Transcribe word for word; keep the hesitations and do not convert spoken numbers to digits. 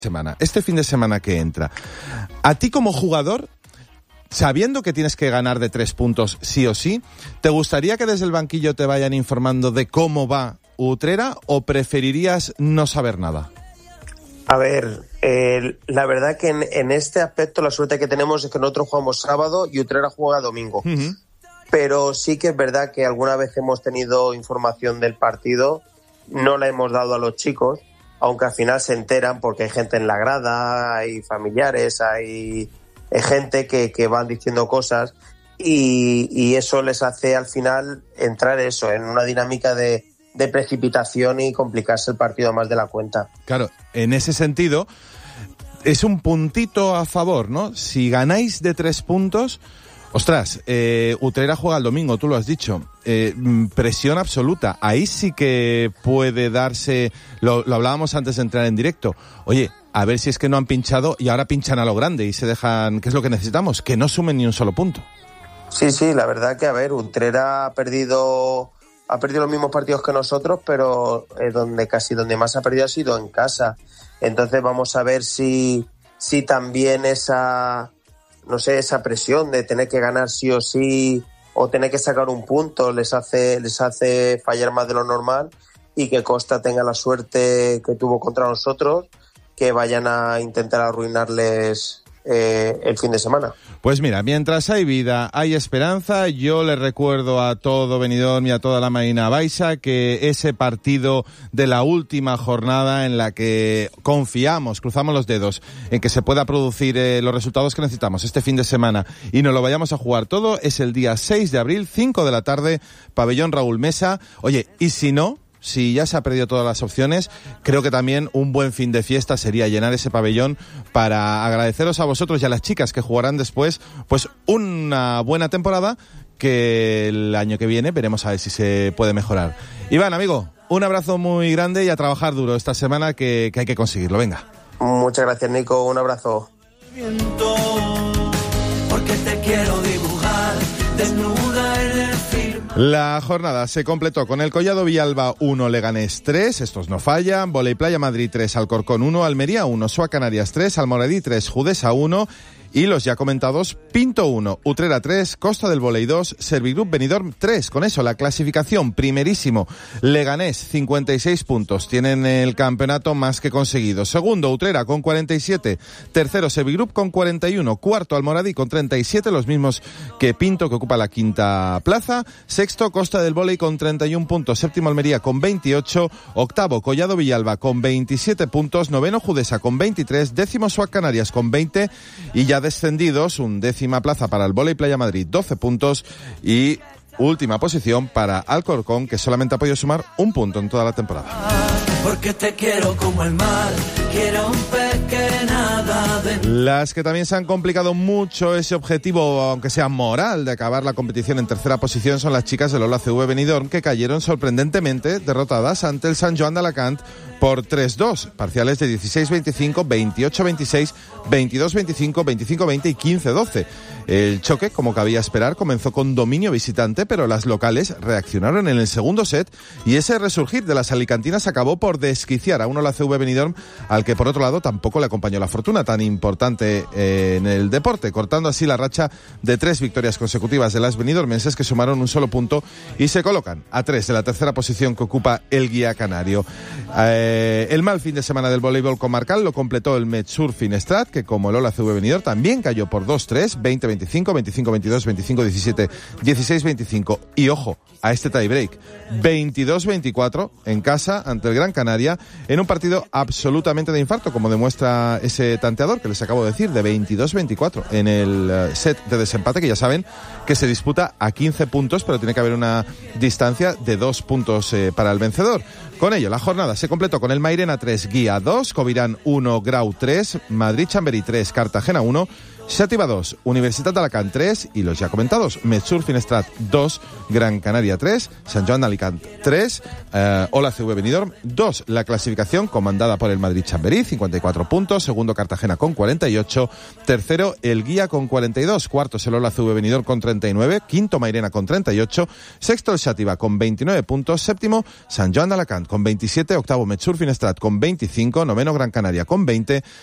semana, este fin de semana que entra, a ti como jugador, sabiendo que tienes que ganar de tres puntos sí o sí, ¿te gustaría que desde el banquillo te vayan informando de cómo va Utrera o preferirías no saber nada? A ver, eh, la verdad que en, en este aspecto la suerte que tenemos es que nosotros jugamos sábado y Utrera juega domingo. Uh-huh. Pero sí que es verdad que alguna vez hemos tenido información del partido, no la hemos dado a los chicos, aunque al final se enteran porque hay gente en la grada, hay familiares, hay, hay gente que, que van diciendo cosas y, y eso les hace al final entrar eso en una dinámica de, de precipitación y complicarse el partido más de la cuenta. Claro, en ese sentido es un puntito a favor, ¿no? Si ganáis de tres puntos... Ostras, eh, Utrera juega el domingo, tú lo has dicho, eh, presión absoluta, ahí sí que puede darse, lo, lo hablábamos antes de entrar en directo, oye, a ver si es que no han pinchado y ahora pinchan a lo grande y se dejan, ¿qué es lo que necesitamos? Que no sumen ni un solo punto. Sí, sí, la verdad que, a ver, Utrera ha perdido, ha perdido los mismos partidos que nosotros, pero eh, donde casi donde más ha perdido ha sido en casa, entonces vamos a ver si, si también esa... no sé, esa presión de tener que ganar sí o sí o tener que sacar un punto les hace les hace fallar más de lo normal y que Costa tenga la suerte que tuvo contra nosotros, que vayan a intentar arruinarles eh, el fin de semana. Pues mira, mientras hay vida, hay esperanza. Yo le recuerdo a todo Benidorm y a toda la Marina Baixa que ese partido de la última jornada en la que confiamos, cruzamos los dedos, en que se pueda producir eh, los resultados que necesitamos este fin de semana y nos lo vayamos a jugar todo, es el día seis de abril, cinco de la tarde, Pabellón Raúl Mesa. Oye, y si no, si ya se ha perdido todas las opciones, creo que también un buen fin de fiesta sería llenar ese pabellón para agradeceros a vosotros y a las chicas que jugarán después, pues una buena temporada que el año que viene veremos a ver si se puede mejorar. Iván, amigo, un abrazo muy grande y a trabajar duro esta semana que, que hay que conseguirlo. Venga. Muchas gracias, Nico. Un abrazo. Porque te quiero dibujar desnuda en el film. La jornada se completó con el Collado Villalba uno, Leganés tres, estos no fallan, Voley Playa Madrid tres, Alcorcón uno, Almería uno, S U A Canarias tres, Almoradí tres, Judesa uno y los ya comentados Pinto uno, Utrera tres, Costa del Voley dos, Servigroup Benidorm tres. Con eso la clasificación primerísimo, Leganés cincuenta y seis puntos, tienen el campeonato más que conseguido. Segundo, Utrera con cuarenta y siete, tercero Servigroup con cuarenta y uno, cuarto Almoradí con treinta y siete, los mismos que Pinto que ocupa la quinta plaza. Sexto, Costa del Voley con treinta y uno puntos, séptimo Almería con veintiocho, octavo Collado Villalba con veintisiete puntos, noveno Judesa con veintitrés, décimo S U A Canarias con veinte y ya descendidos, un décima plaza para el Voley Playa Madrid, doce puntos y última posición para Alcorcón, que solamente ha podido sumar un punto en toda la temporada. Porque te quiero como el mar, quiero un pez que nada de... Las que también se han complicado mucho ese objetivo, aunque sea moral, de acabar la competición en tercera posición son las chicas del Ola C V Benidorm, que cayeron sorprendentemente derrotadas ante el Sant Joan d'Alacant por tres dos, parciales de dieciséis veinticinco, veintiocho veintiséis, veintidós veinticinco, veinticinco veinte y quince doce. El choque, como cabía esperar, comenzó con dominio visitante, pero las locales reaccionaron en el segundo set y ese resurgir de las alicantinas acabó por desquiciar a un Ola C V Benidorm al que por otro lado tampoco le acompañó la fortuna tan importante eh, en el deporte, cortando así la racha de tres victorias consecutivas de las benidormenses, que sumaron un solo punto y se colocan a tres de la tercera posición que ocupa el Guía Canario. Eh, el mal fin de semana del voleibol comarcal lo completó el Metsur Finestrat, que como el Ola C V Benidorm también cayó por dos tres, veinte veinticinco, veinticinco veintidós, veinticinco diecisiete, dieciséis veinticinco y ojo a este tiebreak, veintidós veinticuatro en casa ante el Gran Canaria en un partido absolutamente de infarto, como demuestra ese tanteador que les acabo de decir, de veintidós veinticuatro en el set de desempate, que ya saben que se disputa a quince puntos, pero tiene que haber una distancia de dos puntos eh, para el vencedor. Con ello, la jornada se completó con el Mairena tres, Guía dos, Covirán uno, Grau tres, Madrid Chamberí tres, Cartagena uno, Xàtiva dos, Universitat d'Alacant tres y los ya comentados Metsur Finestrat dos, Gran Canaria tres, Sant Joan d'Alacant tres, eh, Ola C V Benidorm dos. La clasificación comandada por el Madrid Chamberí, cincuenta y cuatro puntos, segundo Cartagena con cuarenta y ocho, tercero el Guía con cuarenta y dos, cuarto es el Ola C V Benidorm con treinta y nueve, quinto Mairena con treinta y ocho, sexto el Xàtiva con veintinueve puntos, séptimo Sant Joan d'Alacant con veintisiete, octavo Metsurf Finestrat con veinticinco, noveno Gran Canaria con veinte,